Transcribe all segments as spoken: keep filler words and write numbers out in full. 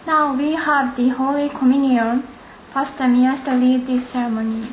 Now we have the Holy Communion. Pastor Miyashita leads this ceremony.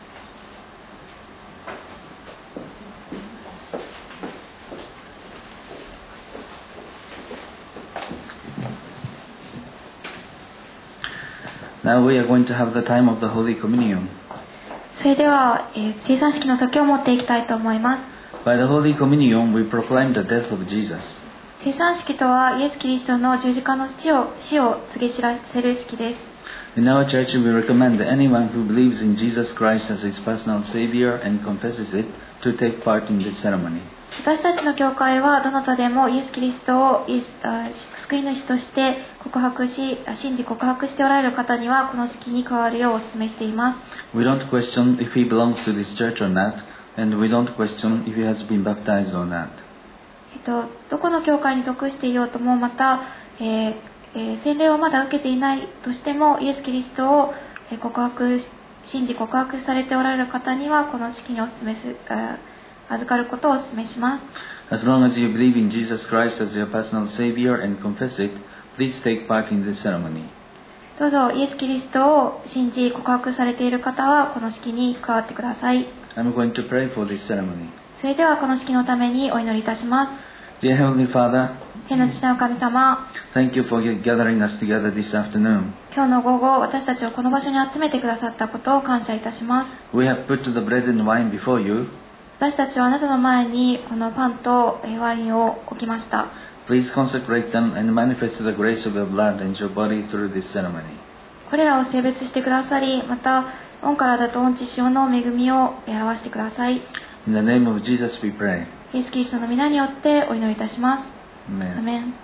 Now we are going to have the time of the Holy Communion. それでは、えー、聖餐式の時を持っていきたいと思います。 By the Holy Communion, we proclaim the death of Jesus. 聖餐式とはイエス・キリストの十字架の死を死を告げ知らせる式です。 In our church, we recommend anyone who believes in Jesus Christ as his personal Savior and confesses it to take part in this ceremony. 私たちの教会はどなたでもイエス・キリストをイエスあ救い主として告白し、信じ告白しておられる方にはこの式に加わるようお勧めしています。 We don't question if he belongs to this church or not, and we don't question if he has been baptized or not. えっと、どこの教会に属していようとも、また、えーえー、洗礼をまだ受けていないとしても、イエス・キリストを告白し、信じ告白されておられる方にはこの式にお勧めする、預かることをお勧めします。 As long as you believe in Jesus Christ as your personal Savior and confess it, please take part in this ceremony. どうぞイエス・キリストを信じ告白されている方はこの式に加わってください。 I'm going to pray for this ceremony. それではこの式のためにお祈りいたします。 Dear Heavenly Father, 天の父なる神様、 thank you for gathering us together this afternoon. 今日の午後、私たちをこの場所に集めてくださったことを感謝いたします。 We have put the bread and wine before you. 私たちはあなたの前にこのパンとワインを置きました。 Please consecrate them and manifest the grace of your blood and your body through this ceremony. これらを性別してくださり、また御体と御血潮の恵みを表してください。 In the name of Jesus we pray. イエス・キリストの皆によってお祈りいたします。 Amen. アメン。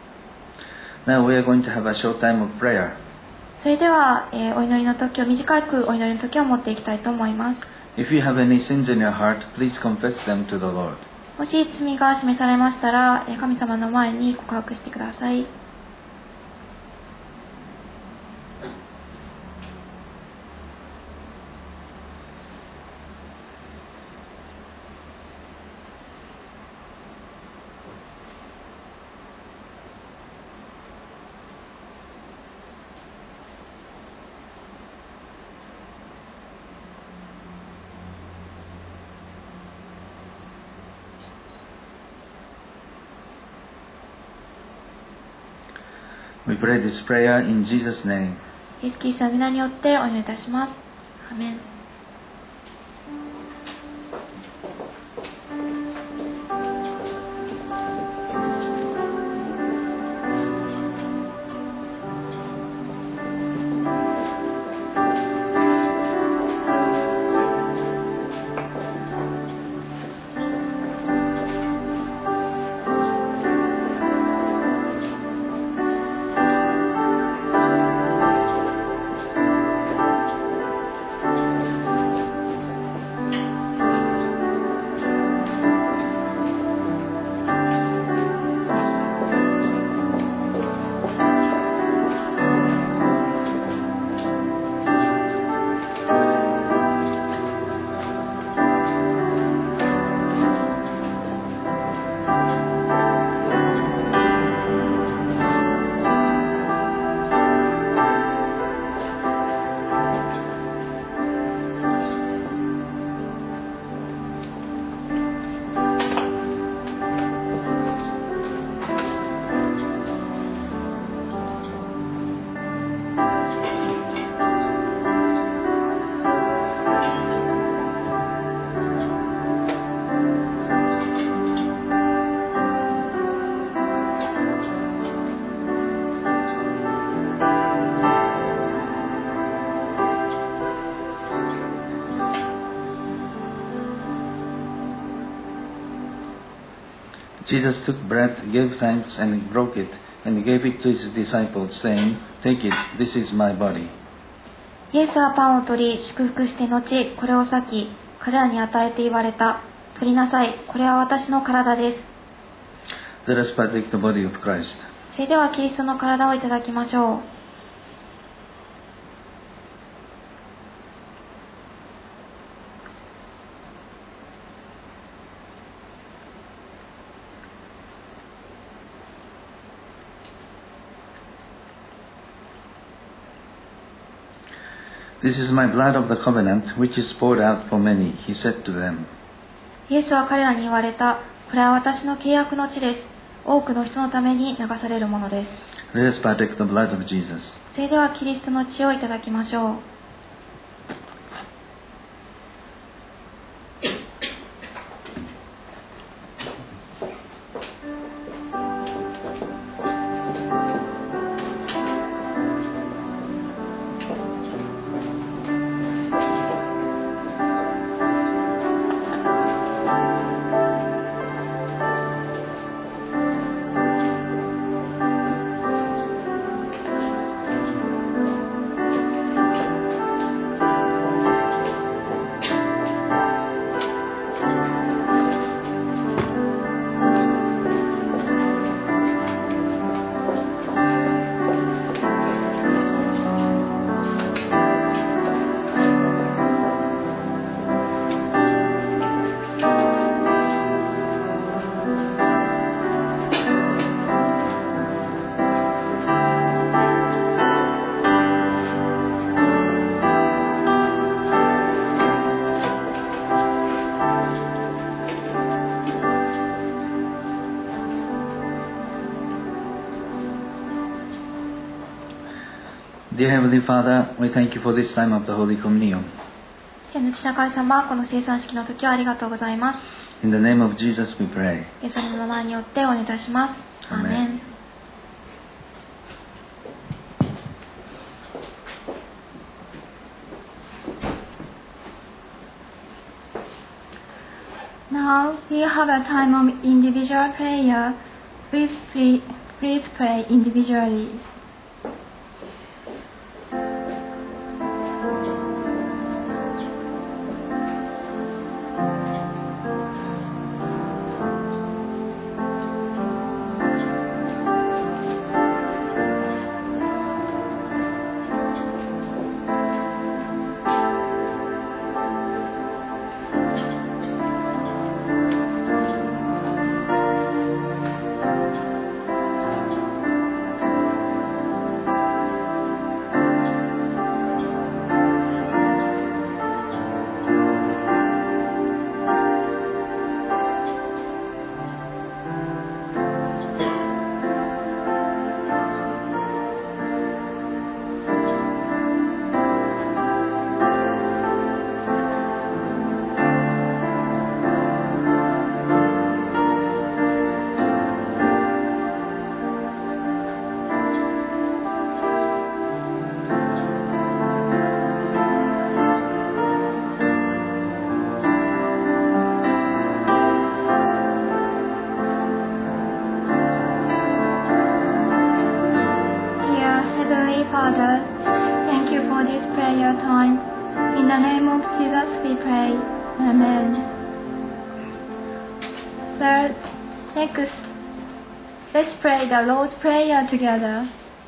Now we are going to have a short time of prayer. それでは、えー、お祈りの時を短くお祈りの時を持っていきたいと思います。 If you have any sins in your heart, please confess them to the Lord. もし罪が示されましたら、神様の前に告白してください。 We pray this prayer in Jesus' name. イエス・キリストの皆によってお祈りいたします。アメン。 Jesus took bread, gave thanks, and broke it, and gave it to his disciples, saying, Take it, this is my body. イエスはパンを取り、祝福して後、これを裂き、彼らに与えて言われた。取りなさい、これは私の体です。 Let us partake the body of Christ. それではキリストの体をいただきましょう。 This is my blood of the covenant, which is poured out for many, he said to them. イエスは彼らに言われた。これは私の契約の地です。多くの人のために流されるものです。 Let us partake the blood of Jesus. それではキリストの血をいただきましょう。 Dear Heavenly Father, we thank you for this time of the Holy Communion. 天の父な神様、この聖餐式の時はありがとうございます。 In the name of Jesus we pray. イエスの名前によってお願いいたします。アーメン。Now we have a time of individual prayer. Please, please, please pray individually. Father, thank you for this prayer time. In the name of Jesus we pray. Amen. Well, next, let's pray the Lord's Prayer together.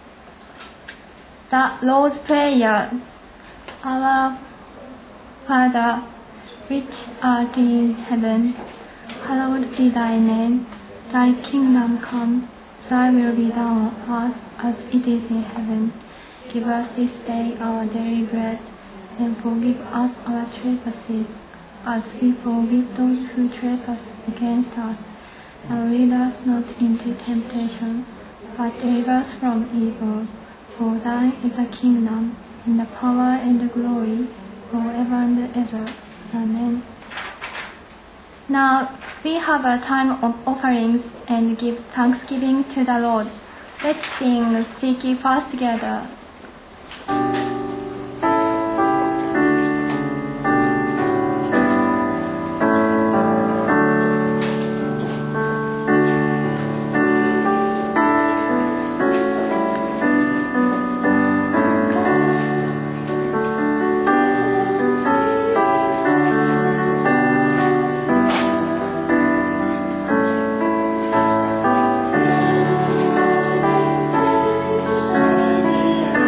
The Lord's Prayer. Our Father, which art in heaven, hallowed be thy name. Thy kingdom come, thy will be done on earth as it is in heaven. Give us this day our daily bread, and forgive us our trespasses, as we forgive those who trespass against us. And lead us not into temptation, but deliver us from evil. For thine is the kingdom, and the power, and the glory, forever and ever. Amen. Now we have a time of offerings and give thanksgiving to the Lord. Let's sing Seek Ye First together. Thank you.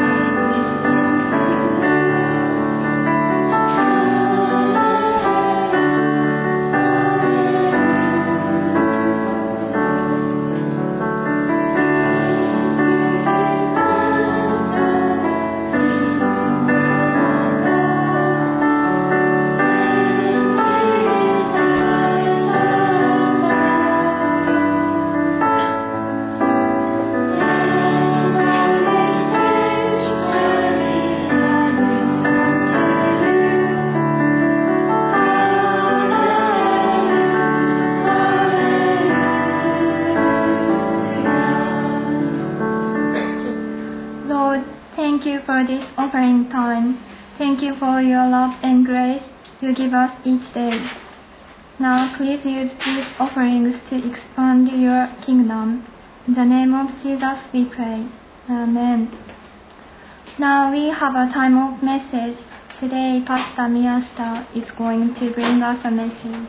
Thank you for this offering time. Thank you for your love and grace you give us each day. Now please use these offerings to expand your kingdom. In the name of Jesus we pray. Amen. Now we have a time of message. Today Pastor Miyashita is going to bring us a message.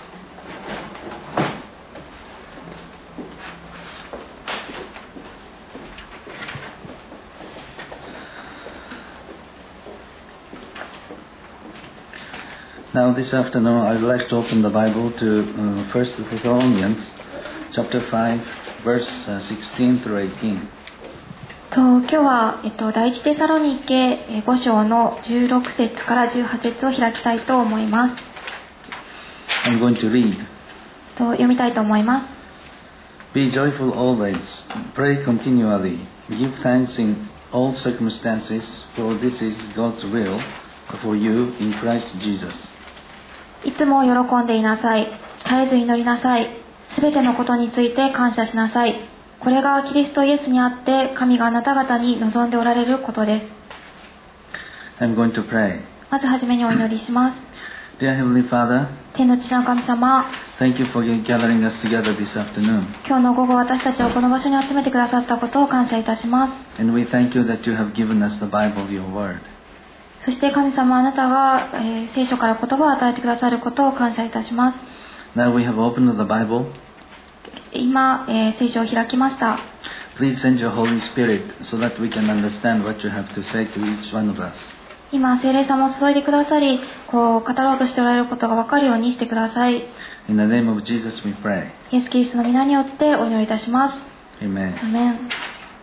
Now this afternoon I would like to open the Bible to uh, First Thessalonians chapter five verse uh, sixteen through eighteen. と今日は、えっと、第一テサロニケご章のじゅうろく節からじゅうはち節を開きたいと思います。 I'm going to read. と読みたいと思います。 Be joyful always, pray continually, give thanks in all circumstances, for this is God's will for you in Christ Jesus. いつも喜んでいなさい。絶えず祈りなさい。すべてのことについて感謝しなさい。これがキリストイエスにあって神があなた方に望んでおられることです。 I'm going to pray. まずはじめにお祈りします。 Dear Heavenly Father, 天の父の神様、 thank you for gathering us together this afternoon. 今日の午後私たちをこの場所に集めてくださったことを感謝いたします。 And we thank you that you have given us the Bible, your word. そして神様、あなたが、えー、聖書から言葉を与えてくださることを感謝いたします。 Now we have opened the Bible. 今、えー、聖書を開きました。 Please send your Holy Spirit so that we can understand what you have to say to each one of us. 今、聖霊様を注いでくださり、こう語ろうとしておられることが分かるようにしてください。 In the name of Jesus we pray. イエス・キリストの皆によってお祈りいたします。 Amen. アメン。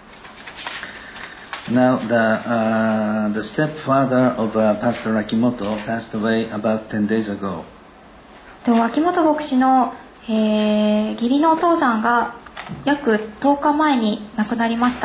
Now the, uh, the stepfather of uh, Pastor Akimoto passed away about ten days ago. と秋元牧師の、えー、義理のお父さんが約とおかまえに亡くなりました。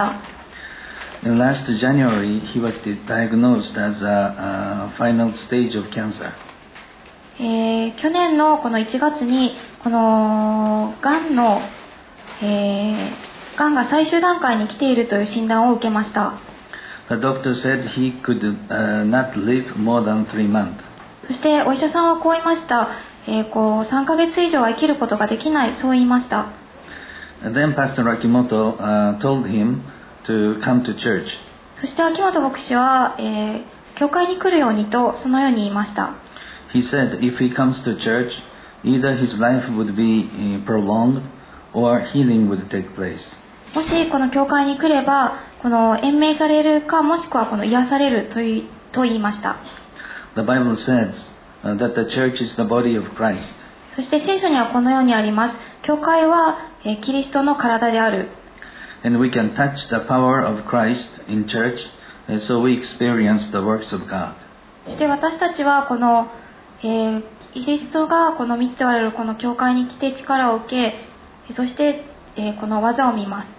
In last January, he was diagnosed as a, a final stage of cancer. えー、去年のこのいちがつにこのがんの、えー、がんが最終段階に来ているという診断を受けました。 The doctor said he could uh, not live more than three months. そしてお医者さんはこう言いました。えー、こうさんかげつ以上は生きることができない、そう言いました。 And then Pastor Akimoto uh, told him to come to church. そして秋元牧師は、えー、教会に来るようにとそのように言いました。 He said if he comes to church, either his life would be uh, prolonged or healing would take place. もしこの教会に来れば、この延命されるか、もしくはこの癒されるというと言いました。 The Bible says uh, that the church is the body of Christ. そして聖書にはこのようにあります。教会は、えー、キリストの体である。 And we can touch the power of Christ in church, and so we experience the works of God. そして私たちはこの、えー、キリストがこの満ちておられるこの教会に来て力を受け、そして、えー、この技を見ます。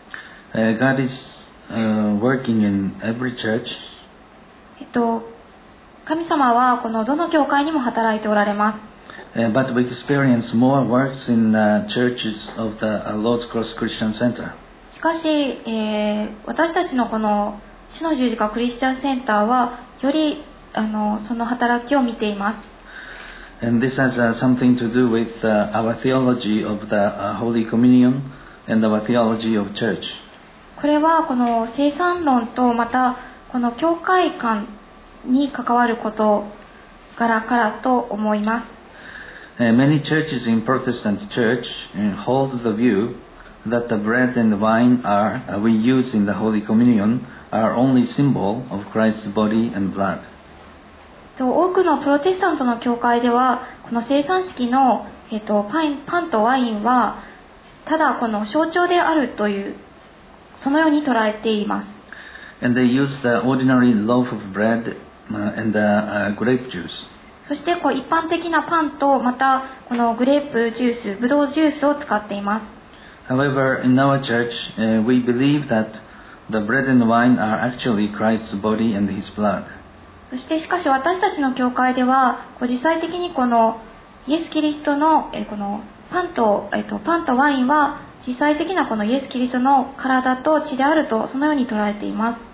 Uh, God is uh, working in every church. えっと、神様はこのどの教会にも働いておられます。 Uh, but we experience more works in uh, churches of the uh, Lord's Cross Christian Center. しかし、えー、私たちのこの主の十字架クリスチャンセンターはよりあのその働きを見ています。 And this has uh, something to do with uh, our theology of the uh, Holy Communion and our theology of church. これはこの生産論とまたこの教会観に関わることからからと思います。 Uh, many churches in Protestant church uh, hold the view that the bread and wine are uh, we use in the Holy Communion are only symbol of Christ's body and blood. 多くのプロテスタントの教会ではこの生産式の、えっと、パン、パンとワインはただこの象徴であるというそのように捉えています。 And they use the ordinary loaf of bread uh, and the uh, grape juice. そしてこう一般的なパンとまたこのグレープジュース、ブドウジュースを使っています。 However, in our church, uh, we believe that the bread and wine are actually Christ's body and His blood. そしてしかし私たちの教会ではこう実際的にこのイエス・キリストの、えこのパンと、えっと、パンとワインは実際的なこのイエス・キリストの体と血であるとそのように捉えています。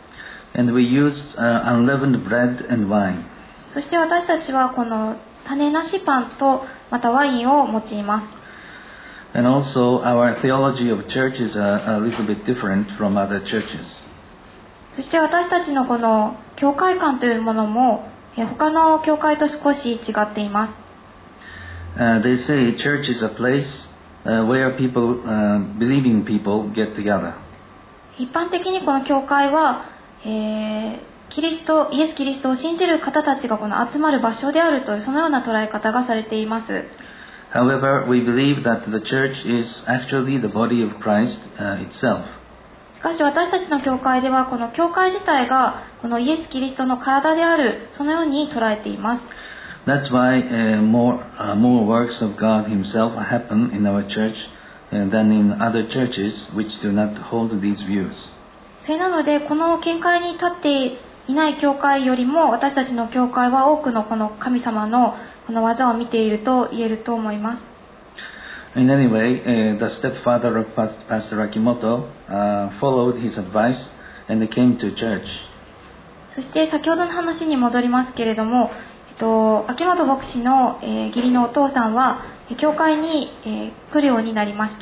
And we use uh, unleavened bread and wine. そして私たちはこの種なしパンとまたワインを用います。 And also our theology of church is a, a little bit different from other churches. そして私たちのこの教会観というものもえ他の教会と少し違っています。 Uh, they say church is a place uh, where people, uh, believing people get together. 一般的にこの教会は、えーキリスト、イエス・キリストを信じる方たちがこの集まる場所であるというそのような捉え方がされています。 However, we believe that the church is actually the body of Christ uh, itself. しかし私たちの教会ではこの教会自体がこのイエス・キリストの体であるそのように捉えています。 That's why uh, more, uh, more works of God Himself happen in our church uh, than in other churches which do not hold these views. それなのでこの見解に立っていない教会よりも私たちの教会は多くのこの神様のこの技を見ていると言えると思います。 In any way, uh, the stepfather of Pastor Akimoto uh, followed his advice and came to church. そして先ほどの話に戻りますけれども、えっと、秋元牧師の、えー、義理のお父さんは教会に、えー、来るようになりました。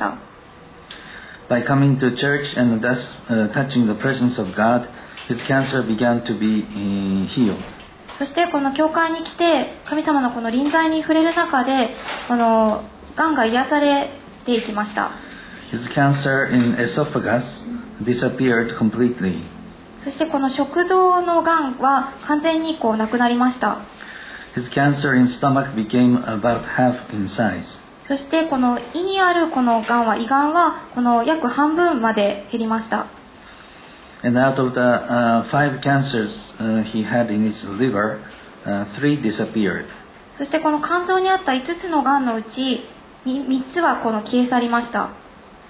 By coming to church and thus uh, touching the presence of God,His cancer began to be healed. そしてこの教会に来て神様のこの臨在に触れる中でこの癌が癒されていきました。 His cancer in esophagus disappeared completely. そしてこの食道の癌は完全にこうなくなりました。 His cancer in stomach became about half in size. そしてこの胃にあるこの癌は胃がんはこの約半分まで減りました。 And out of the uh, five cancers uh, he had in his liver, uh, three disappeared. そしてこの肝臓にあったいつつのがんのうちみっつはこの消え去りました。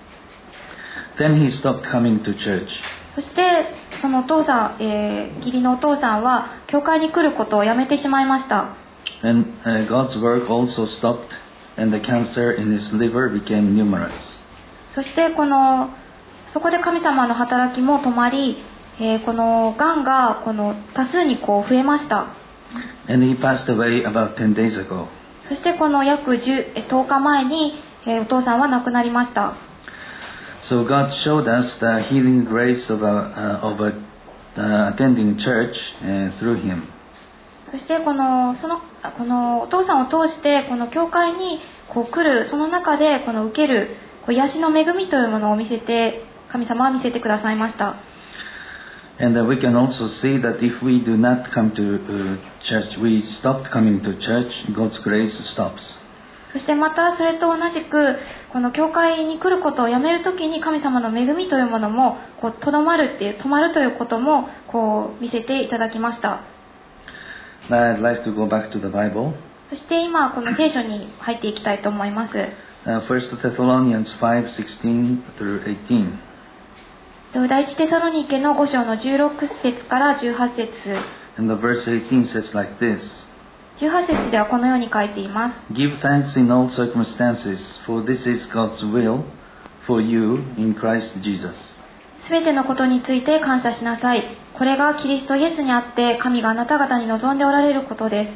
Then he stopped coming to church. そしてそのお父さん、えー、義理のお父さんは教会に来ることをやめてしまいました。 And uh, God's work also stopped, and the cancer in his liver became numerous. そしてこのそこで神様の働きも止まり、えー、このがんがこの多数にこう増えました。 And he passed away about ten days ago. そしてこの約じゅう、とおかまえに、えー、お父さんは亡くなりました。 So God showed us the healing grace of, a, uh, of a, uh, attending church uh, through him. そしてこのそのこのお父さんを通してこの教会にこう来るその中でこの受けるこう癒しの恵みというものを見せて神様は見せてくださいました。 And uh, we can also see that if we do not come to uh, church, we stopped coming to church, God's grace stops. そしてまたそれと同じくこの教会に来ることをやめるときに神様の恵みというものもこうとどまるっていう止まるということもこう見せていただきました。 Now I'd like to go back to the Bible. そして今この聖書に入っていきたいと思います。 Uh, First Thessalonians five sixteen through eighteen. 第一テサロニケのご章のじゅうろく節からじゅうはち節。 And the verse eighteen says like this. じゅうはち節ではこのように書いています。 Give thanks in all circumstances, for this is God's will for you in Christ Jesus. すべてのことについて感謝しなさい。これがキリストイエスにあって神があなた方に望んでおられることです。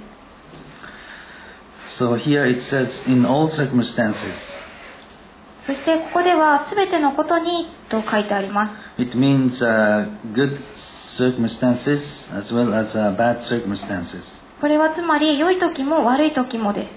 So here it says in all circumstances. そしてここではすべてのことにと書いてあります。 It means uh, good circumstances as well as uh, bad circumstances. これはつまり良い時も悪い時もです。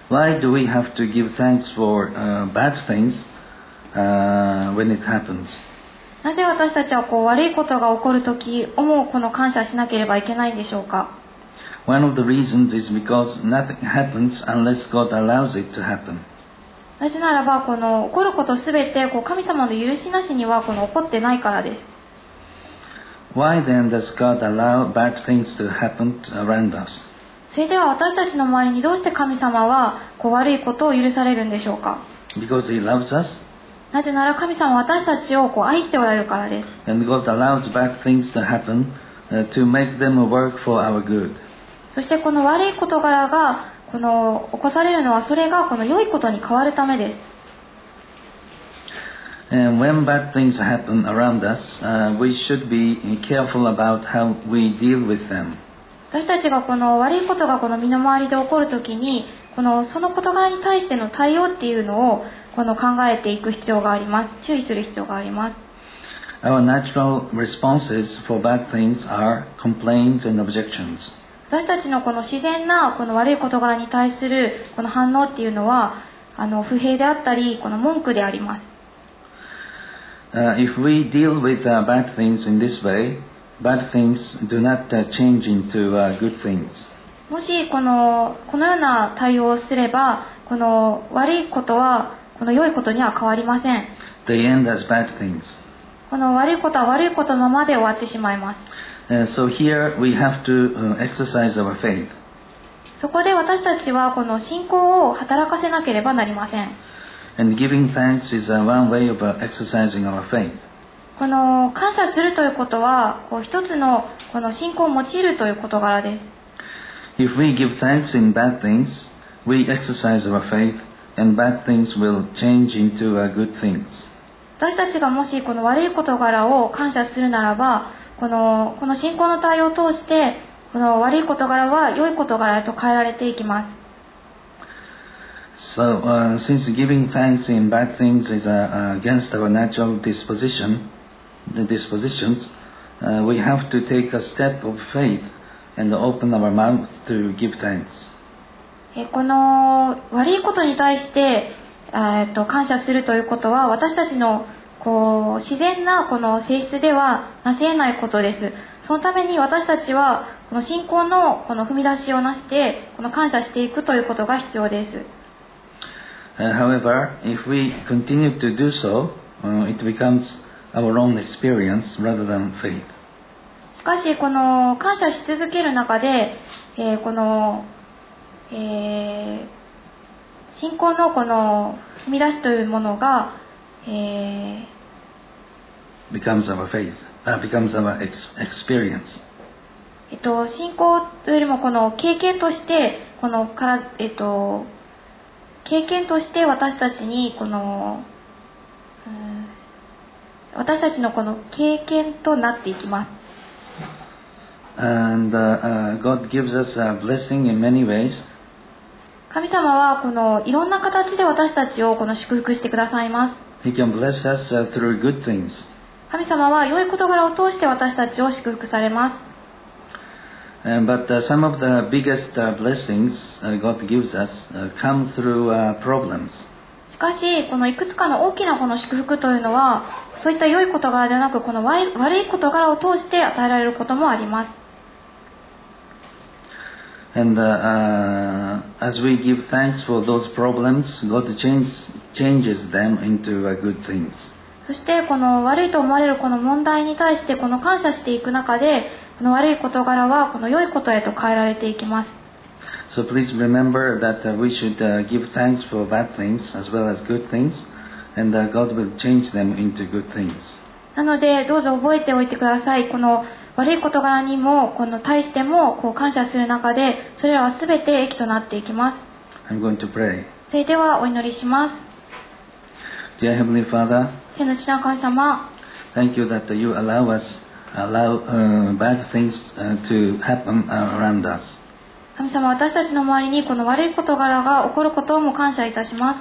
Why do we have to give thanks for uh, bad things uh, when it happens? なぜ私たちはこう悪いことが起こる時をもこの感謝しなければいけないんでしょうか。 One of the reasons is because nothing happens unless God allows it to happen. なぜならばこの起こることすべてこう神様の許しなしにはこの起こってないからです。 Why then does God allow bad things to happen around us? それでは私たちの周りにどうして神様はこう悪いことを許されるんでしょうか。 Because He loves us. なぜなら神様は私たちをこう愛しておられるからです。 And God allows bad things to happen uh, to make them work for our good. そしてこの悪い事柄がこの起こされるのはそれがこの良いことに変わるためです。 And when bad things happen around us, uh, we should be careful about how we deal with them. 私たちがこの悪いことがこの身の回りで起こるときに、このその事柄に対しての対応っていうのをこの考えていく必要があります。注意する必要があります。 Our natural responses for bad things are complaints and objections. 私たちのこの自然なこの悪い事柄に対するこの反応っていうのは、あの不平であったり、この文句であります。 Uh, if we deal with uh, bad things in this way, bad things do not uh, change into uh, good things. もしこのこのような対応をすれば、この悪いことはこの良いことには変わりません。 They end as bad things. この悪いことは悪いことのままで終わってしまいます。 Uh, so here we have to uh, exercise our faith. そこで私たちはこの信仰を働かせなければなりません。 And giving thanks is uh, one way of uh, exercising our faith. この感謝するということは、こう一つのこの信仰を用いるという事柄です。 If we give thanks in bad things, we exercise our faith, and bad things will change into uh, good things. 私たちがもしこの悪い事柄を感謝するならば、このこの信仰の対応を通して、この悪い事柄は良い事柄へと変えられていきます。 So, uh, since giving thanks in bad things is uh, against our natural disposition, the dispositions, uh, we have to take a step of faith and open our mouth to give thanks. この悪いことに対して、えっと、感謝するということは、私たちのこう自然なこの性質ではなし得ないことです。そのために私たちはこの信仰のこの踏み出しをなして、この感謝していくということが必要です。 Uh, however, if we continue to do so, uh, it becomes our own experience rather than faith. しかし、この感謝し続ける中で、えー、この、えー、信仰のこの踏み出しというものが、えー、becomes our faith, uh, becomes our ex- experience. えっと、信仰というよりもこの経験として、このから、えっと、経験として私たちにこの、うん、私たちのこの経験となっていきます。 And uh, uh, God gives us a blessing in many ways. 神様はこのいろんな形で私たちをこの祝福してくださいます。 He can bless us uh, through good things. 神様は良い事柄を通して私たちを祝福されます。 Uh, but uh, some of the biggest uh, blessings uh, God gives us uh, come through uh, problems. しかし、このいくつかの大きなこの祝福というのは、そういった良い事柄ではなく、この悪い事柄を通して与えられることもあります。 And uh, uh, as we give thanks for those problems, God change, changes them into uh, good things. そしてこの悪いと思われるこの問題に対してこの感謝していく中で、この悪い事柄はこの良いことへと変えられていきます。 So please remember that uh, we should uh, give thanks for bad things as well as good things, and uh, God will change them into good things. なのでどうぞ覚えておいてください。この悪い事柄にもこの対してもこう感謝する中で、それらはすべて益となっていきます。 I'm going to pray. それではお祈りします。 Dear Heavenly Father, 天の父な神様、 thank you that you allow us, allow uh, bad things uh, to happen around us. 神様、私たちの周りにこの悪い事柄が起こることをも感謝いたします。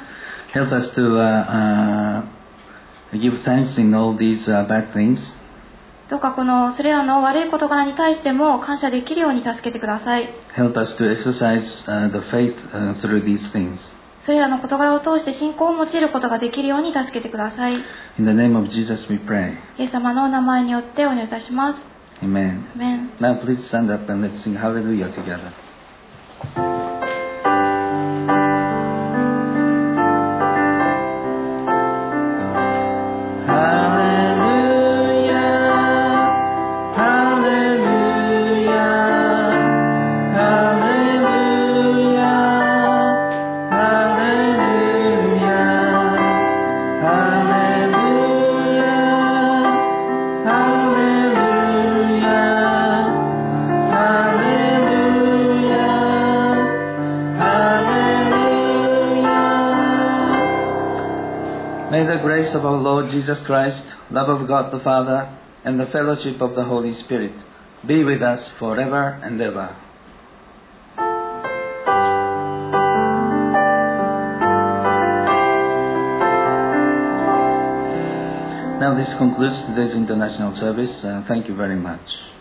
Help us to uh, uh, give thanks in all these uh, bad things. どうかこのそれらの悪い事柄に対しても感謝できるように助けてください。 Help us to exercise uh, the faith uh, through these things. それらの事柄を通して信仰を用いることができるように助けてください。イ In the name of Jesus we pray. エス様のお名前によってお願いいたします。 Amen. アメン。 Now please stand up and let's sing Hallelujah together. Hallelujah. the grace of our Lord Jesus Christ, love of God the Father, and the fellowship of the Holy Spirit be with us forever and ever. Now this concludes today's international service. Uh, thank you very much.